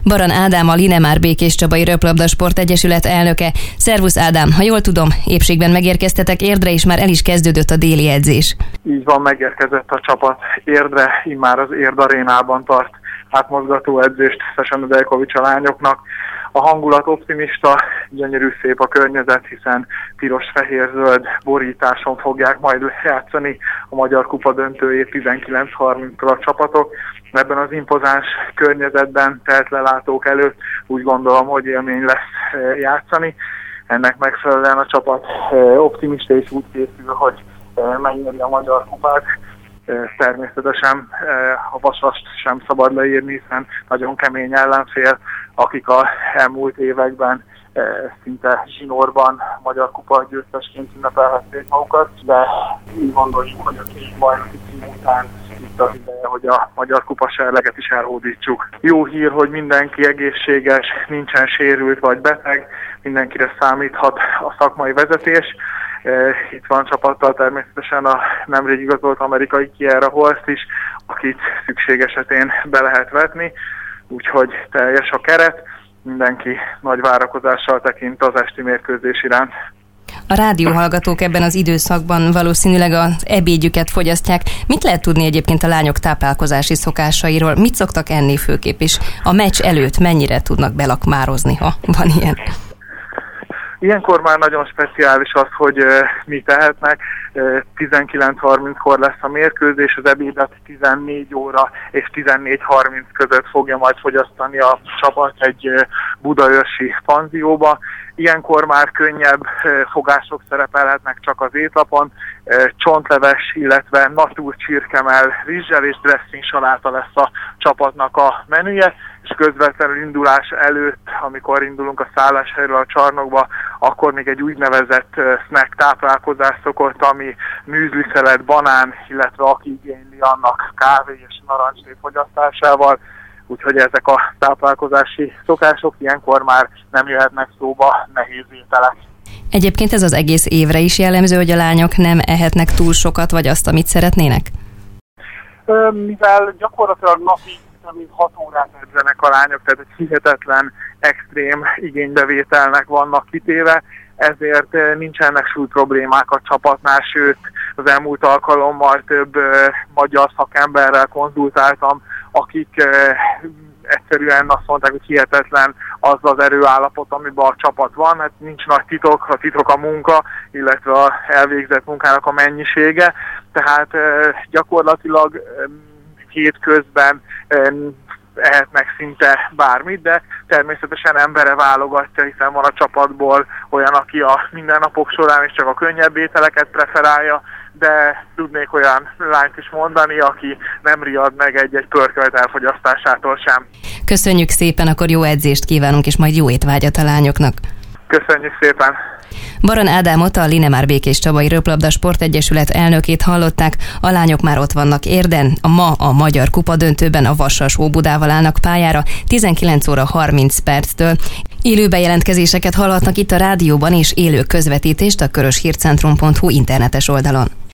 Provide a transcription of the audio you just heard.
Baran Ádám, a Linemár Békéscsabai Röplabda Sport Egyesület elnöke. Szervusz Ádám, ha jól tudom, épségben megérkeztetek Érdre, és már el is kezdődött a déli edzés. Így van, megérkezett a csapat Érdre, immár az Érd arénában tart átmozgató edzést Szesa Nedeljkovics a lányoknak. A hangulat optimista, gyönyörű szép a környezet, hiszen piros-fehér-zöld borításon fogják majd játszani a Magyar Kupa döntőjét 19:30-kor a csapatok. Ebben az impozáns környezetben telt lelátók előtt úgy gondolom, hogy élmény lesz játszani. Ennek megfelelően a csapat optimista és úgy készül, hogy megnyeri a Magyar Kupát. Természetesen a Vasast sem szabad leírni, hiszen nagyon kemény ellenfél, akik az elmúlt években szinte zsinórban Magyar Kupa győztesként ünnepelhették magukat, de úgy gondoljuk, hogy a két bajnoki cím után itt az ideje, hogy a Magyar Kupa serleget is elhódítsuk. Jó hír, hogy mindenki egészséges, nincsen sérült vagy beteg, mindenkire számíthat a szakmai vezetés. Itt van csapattal természetesen a nemrég igazolt amerikai Kiera Holst is, akit szükség esetén be lehet vetni, úgyhogy teljes a keret, mindenki nagy várakozással tekint az esti mérkőzés iránt. A rádióhallgatók ebben az időszakban valószínűleg az ebédjüket fogyasztják. Mit lehet tudni egyébként a lányok táplálkozási szokásairól? Mit szoktak enni főképp is? A meccs előtt mennyire tudnak belakmározni, ha van ilyen? Ilyenkor már nagyon speciális az, hogy mit tehetnek. 19:30-kor lesz a mérkőzés, az ebédet 14 óra és 14:30 között fogja majd fogyasztani a csapat egy budaörsi panzióba. Ilyenkor már könnyebb fogások szerepelhetnek csak az étlapon, csontleves, illetve natúr csirkemell rizssel és dressing saláta lesz a csapatnak a menüje, és közvetlenül indulás előtt, amikor indulunk a szálláshelyről a csarnokba, akkor még egy úgynevezett snack táplálkozás szokott, ami műzliszelet, banán, illetve aki igényli annak kávé és narancslé fogyasztásával. Úgyhogy ezek a táplálkozási szokások ilyenkor már nem jöhetnek szóba nehéz ételek. Egyébként ez az egész évre is jellemző, hogy a lányok nem ehetnek túl sokat, vagy azt, amit szeretnének? Mivel gyakorlatilag napi 6 órát edzenek a lányok, tehát egy hihetetlen, extrém igénybevételnek vannak kitéve, ezért nincsenek súly problémák a csapatnál, sőt az elmúlt alkalommal több magyar szakemberrel konzultáltam, akik egyszerűen azt mondták, hogy hihetetlen az az erőállapot, amiben a csapat van, hát nincs nagy titok, a titok a munka, illetve a elvégzett munkának a mennyisége, tehát gyakorlatilag hétközben ehetnek szinte bármit, de természetesen embere válogatja, hiszen van a csapatból olyan, aki a mindennapok során is csak a könnyebb ételeket preferálja, de tudnék olyan lányt is mondani, aki nem riad meg egy-egy pörkölt elfogyasztásától sem. Köszönjük szépen, akkor jó edzést kívánunk, és majd jó étvágyat a lányoknak. Köszönjük szépen! Baran Ádámot, a Linemár Békéscsabai Röplabda Sport Egyesület elnökét hallották. A lányok már ott vannak Érden, a Magyar Kupa döntőben a Vasas Óbudával állnak pályára 19:30 Élő bejelentkezéseket hallhatnak itt a rádióban, és élő közvetítést a köröshírcentrum.hu internetes oldalon.